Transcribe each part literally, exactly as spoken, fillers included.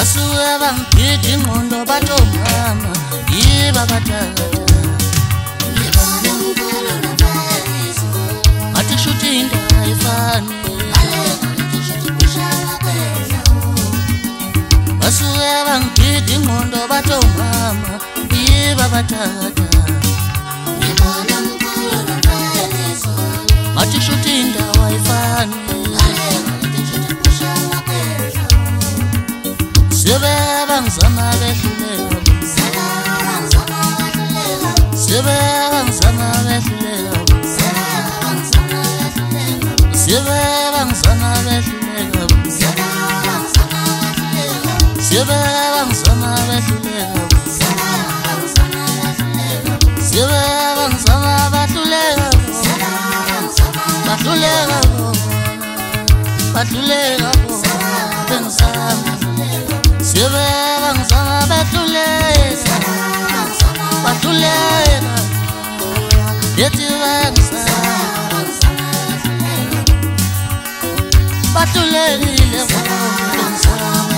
basuke bangigida ingqondo bathi omama yiba batata ngathi shuthi into ayifani basuke bangigida ingqondo bathi omama yiba batata ngathi shuthi into ayifani Sebebang sama behlulela Sebebang sama behlulela Sebebang sama behlulela Sebebang sama behlulela Sebebang sama behlulela Behlulela Behlulela Pensama Sebebang sama behlulela Behlulela Yethi bangsa Behlulekile bangsa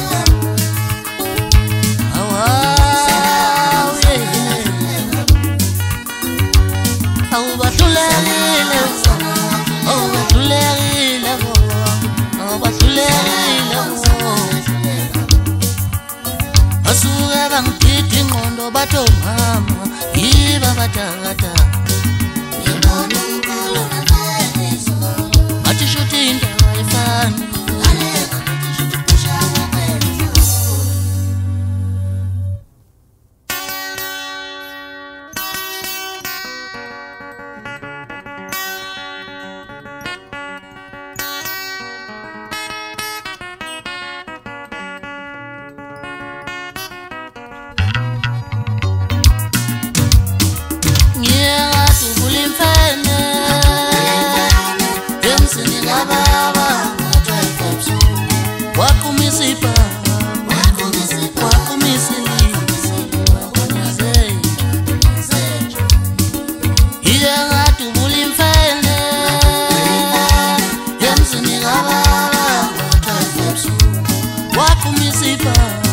Awaw yeah Aw behlulekile Aw behlulekile Aw behlulekile Basuke bangigida ingqondo bathi omama yiba batata ngathi shuthi into ayifani Wakumisipa